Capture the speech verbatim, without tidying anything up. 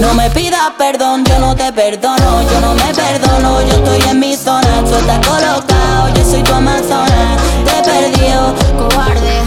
No me pidas perdón, yo no te perdono, yo no me perdono, yo estoy en mi zona, tú estás colocado, yo soy tu amazona, te he perdido, cobarde.